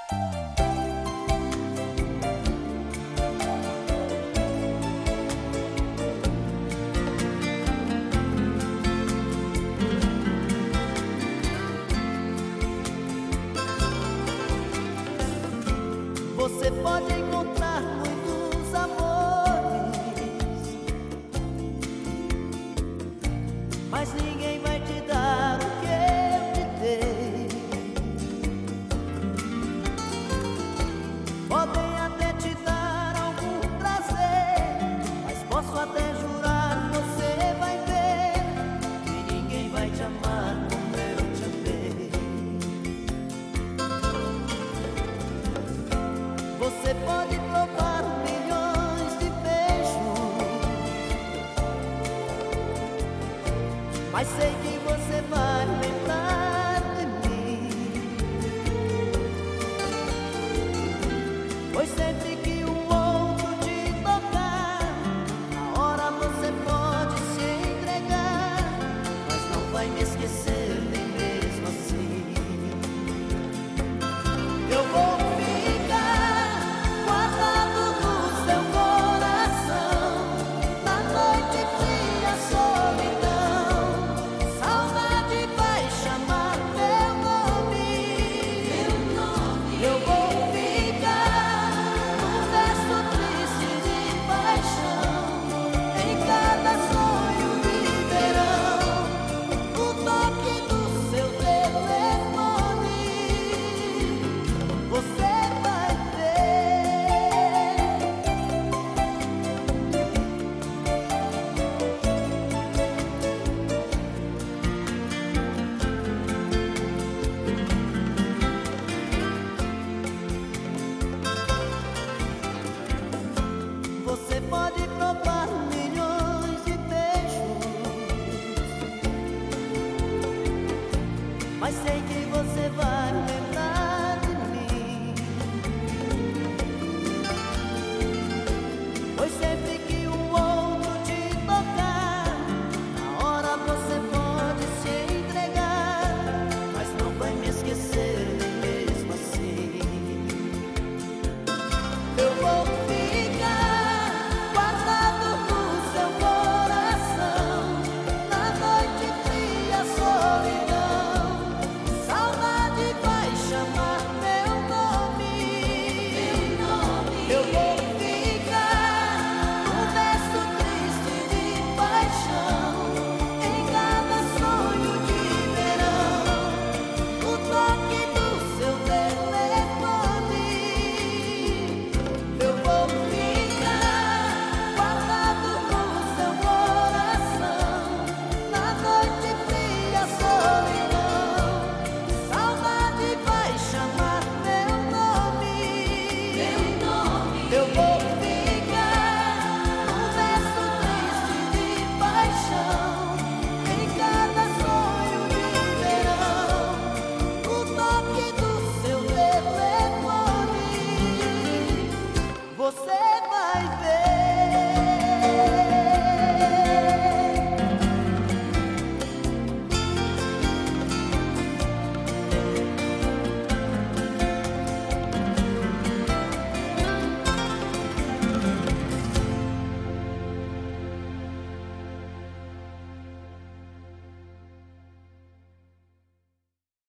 Você pode encontrar muitos amores, mas ninguém vai te dar o que eu te dei. Podem até te dar algum prazer, mas posso até jurar, você vai ver que ninguém vai te amar como eu te amei. Você pode provar milhões de beijos, mas sei que você vai lembrar de mim, pois sempre